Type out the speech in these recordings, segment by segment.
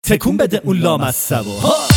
تکون بده اون لامصبو.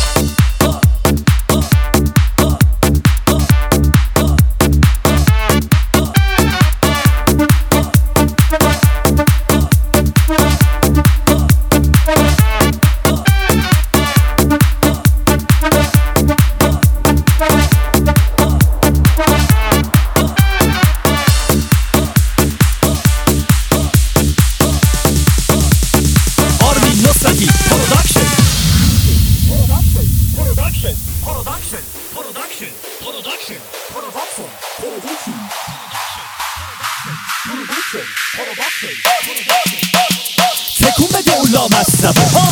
تکون بده اون لامصبو.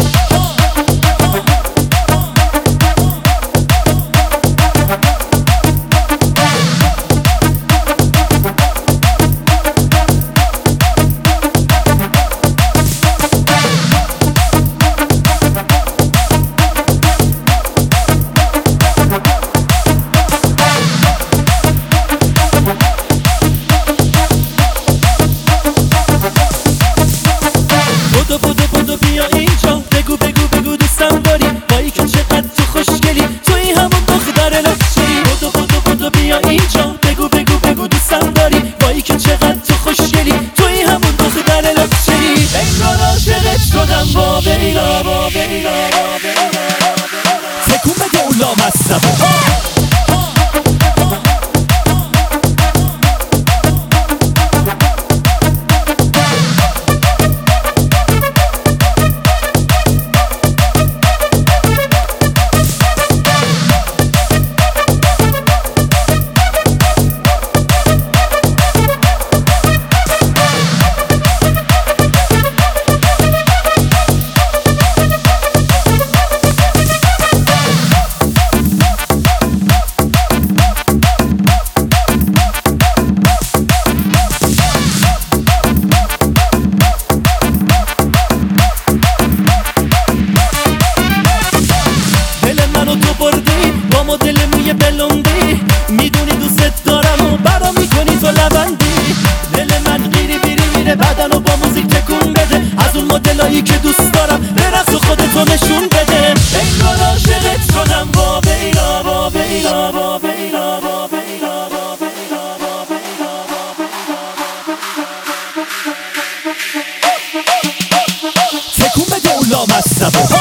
بدو بیا اینجا، بگو بگو بگو دوستم داری، بایی که چقدر تو خوشگلی، توی همون دختر لکچری. بدو بیا اینجا، بگو بگو بگو دوستم داری، بایی که چقدر تو خوشگلی، توی همون دختر لکچری. انگار عاشقت شدم با بیلا با بیلا با بیلا. تکون بده اون لامصبو. با مدل موی بلوندی، میدونی دوست دارم و برا میکنی تو لبندی. دل من گیری بیری میره بدن و با موزیک تکون بده، از اون مدلایی که دوست دارم برقص و خودتو نشون بده. انگار عاشقت شدم با بیلا با بیلا با بیلا با بیلا با بیلا با بیلا با بیلا. تکون بده اون لامصبو.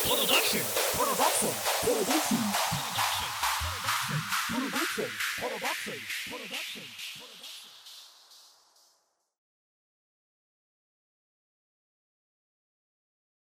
Production.